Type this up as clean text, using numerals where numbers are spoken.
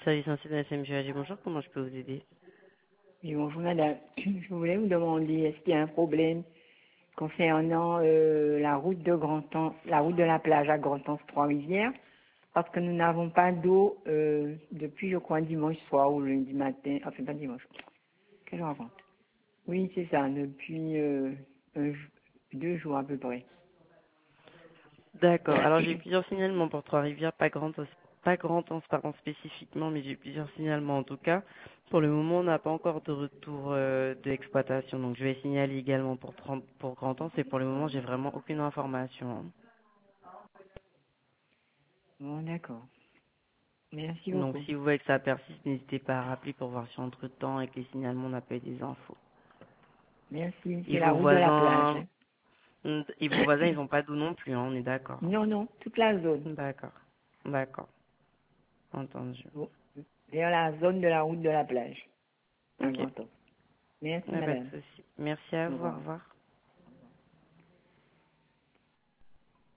Service ainsi de la SMGAG, bonjour, comment je peux vous aider? Oui, bonjour madame. Je voulais vous demander, est-ce qu'il y a un problème concernant la route de la route de la plage à Grand-Anse-Trois-Rivières? Parce que nous n'avons pas d'eau depuis, je crois, dimanche soir ou lundi matin. Enfin, pas dimanche. Qu'est-ce que je raconte? Oui, c'est ça, depuis 2 jours à peu près. D'accord, alors j'ai eu plusieurs signalements pour Trois-Rivières, pas Grand-Anse pardon, spécifiquement, mais j'ai eu plusieurs signalements en tout cas. Pour le moment, on n'a pas encore de retour d'exploitation, donc je vais signaler également pour Grand-Anse et pour le moment, j'ai vraiment aucune information, hein. Bon, d'accord. Merci Donc beaucoup. si vous voyez que ça persiste, n'hésitez pas à rappeler pour voir si entre-temps, avec les signalements, on n'a pas eu des infos. Merci. Et C'est la vos route de la plage, voisins, hein. ils n'ont pas d'eau non plus, hein, on est d'accord. Non, non, toute la zone. D'accord, d'accord, entendu. Bon. Vers la zone de la route de la plage. À Ok, Grand-Anse. Merci pas de madame. souci. Merci à Au vous, au revoir. revoir.